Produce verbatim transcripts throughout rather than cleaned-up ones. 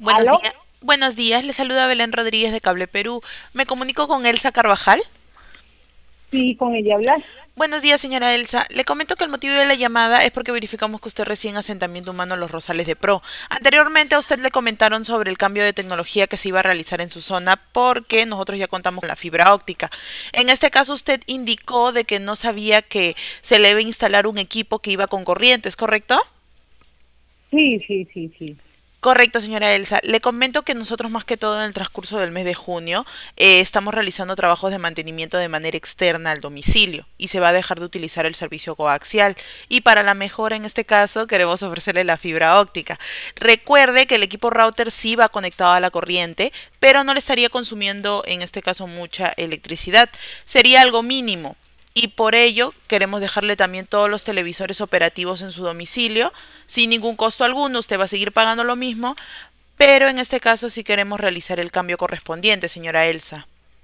Buenos ¿Aló? días. Buenos días, le saluda Belén Rodríguez de Cable Perú. Me comunico con Elsa Carvajal. Sí, con ella hablas. Buenos días, señora Elsa. Le comento que el motivo de la llamada es porque verificamos que usted recién asentamiento humano Los Rosales de Pro. Anteriormente a usted le comentaron sobre el cambio de tecnología que se iba a realizar en su zona porque nosotros ya contamos con la fibra óptica. En este caso usted indicó de que no sabía que se le iba a instalar un equipo que iba con corrientes, ¿correcto? Sí, sí, sí, sí. Correcto, señora Elsa. Le comento que nosotros más que todo en el transcurso del mes de junio eh, estamos realizando trabajos de mantenimiento de manera externa al domicilio y se va a dejar de utilizar el servicio coaxial. Y para la mejora en este caso queremos ofrecerle la fibra óptica. Recuerde que el equipo router sí va conectado a la corriente, pero no le estaría consumiendo en este caso mucha electricidad. Sería algo mínimo y por ello queremos dejarle también todos los televisores operativos en su domicilio sin ningún costo alguno. Usted va a seguir pagando lo mismo, pero en este caso sí queremos realizar el cambio correspondiente, señora Elsa.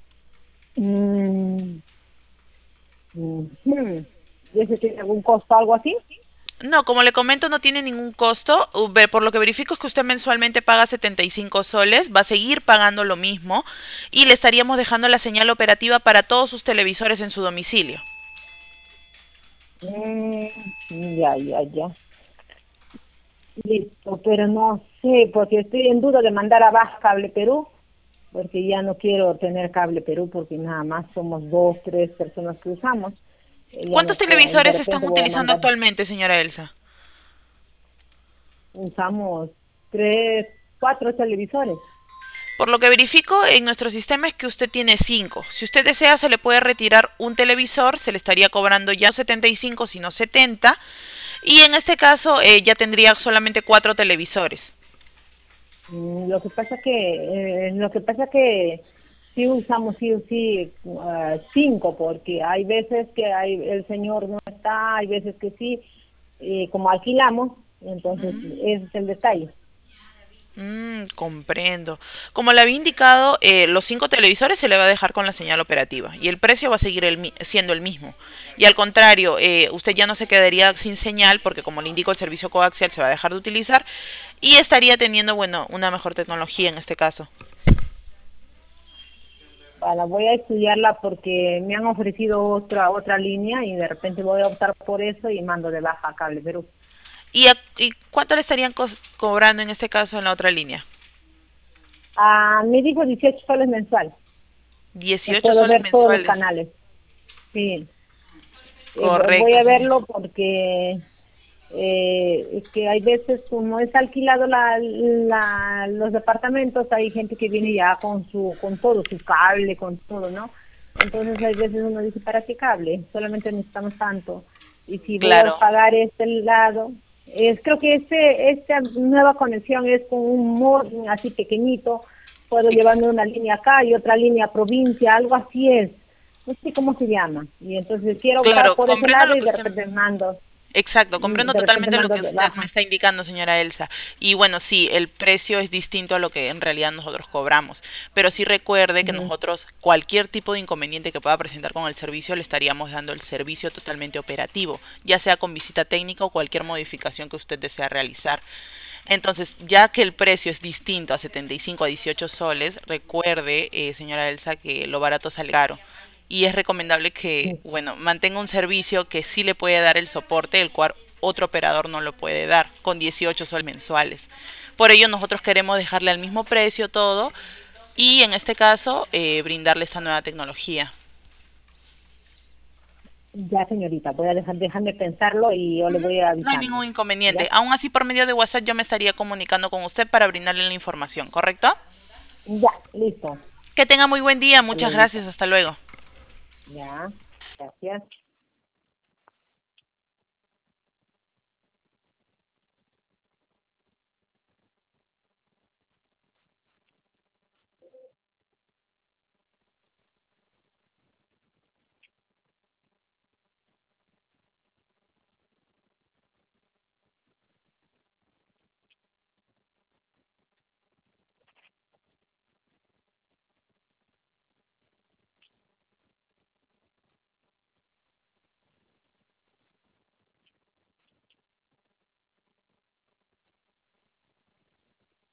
Mm, ujú. ¿Y ese tiene algún costo, algo así? No, como le comento, no tiene ningún costo. Uh, ve- Por lo que verifico es que usted mensualmente paga setenta y cinco soles, va a seguir pagando lo mismo y le estaríamos dejando la señal operativa para todos sus televisores en su domicilio. Mm, ya, ya, ya. Listo, pero no sé, porque estoy en duda de mandar a Baja Cable Perú, porque ya no quiero tener Cable Perú, porque nada más somos dos, tres personas que usamos. Eh, ya ¿Cuántos no, y de televisores están repente voy a utilizando mandar, actualmente, señora Elsa? usamos tres, cuatro televisores. Por lo que verifico en nuestro sistema es que usted tiene cinco. Si usted desea, se le puede retirar un televisor, se le estaría cobrando ya no setenta y cinco, sino setenta. Y en este caso eh, ya tendría solamente cuatro televisores. Mm, Lo que pasa que, eh, lo que pasa que sí usamos sí o sí ah, cinco, porque hay veces que hay, el señor no está, hay veces que sí, y como alquilamos, entonces ese es el detalle. Mm, comprendo. Como le había indicado, eh, los cinco televisores se le va a dejar con la señal operativa y el precio va a seguir el mi- siendo el mismo. Y al contrario, eh, usted ya no se quedaría sin señal porque como le indico el servicio coaxial se va a dejar de utilizar y estaría teniendo, bueno, una mejor tecnología en este caso. Bueno, voy a estudiarla porque me han ofrecido otra otra línea y de repente voy a optar por eso y mando de baja a Cable Perú. ¿Y, a- y cuánto le estarían cos- cobrando en este caso en la otra línea? Ah, me dijo dieciocho soles mensual, que Dieciocho puedo soles ver todos los mensuales. canales. Sí, eh, voy Correcto, a señor. verlo porque eh, es que hay veces como es alquilado la, la, los departamentos, hay gente que viene ya con su, con todo, su cable, con todo, ¿no? Entonces hay veces uno dice, ¿para qué cable? Solamente necesitamos tanto. Y si voy a Claro. pagar este lado, es, creo que este, esta nueva conexión es con un modem así pequeñito, puedo llevarme una línea acá y otra línea provincia, algo así es. No sé cómo se llama. Y entonces quiero optar Claro, por ese comprendo lado lo y que de usted. repente mando Exacto, mm, comprendo de repente totalmente lo mando que de usted me baja. está indicando, señora Elsa. Y bueno, sí, el precio es distinto a lo que en realidad nosotros cobramos. Pero sí recuerde que Ujú. nosotros, cualquier tipo de inconveniente que pueda presentar con el servicio, le estaríamos dando el servicio totalmente operativo, ya sea con visita técnica o cualquier modificación que usted desea realizar. Entonces, ya que el precio es distinto a setenta y cinco a dieciocho soles, recuerde, eh, señora Elsa, que lo barato sale caro. Y es recomendable que, Sí. bueno, mantenga un servicio que sí le puede dar el soporte, el cual otro operador no lo puede dar, con dieciocho soles mensuales. Por ello, nosotros queremos dejarle al mismo precio todo y en este caso, eh, brindarle esta nueva tecnología. Ya, señorita, voy a dejar, déjame pensarlo y yo le voy No hay avisando. ningún inconveniente. ¿Ya? Aún así, por medio de WhatsApp yo me estaría comunicando con usted para brindarle la información, ¿correcto? Ya, listo. Que tenga muy buen día. Hasta Muchas luego. gracias. Hasta luego. Ya, gracias.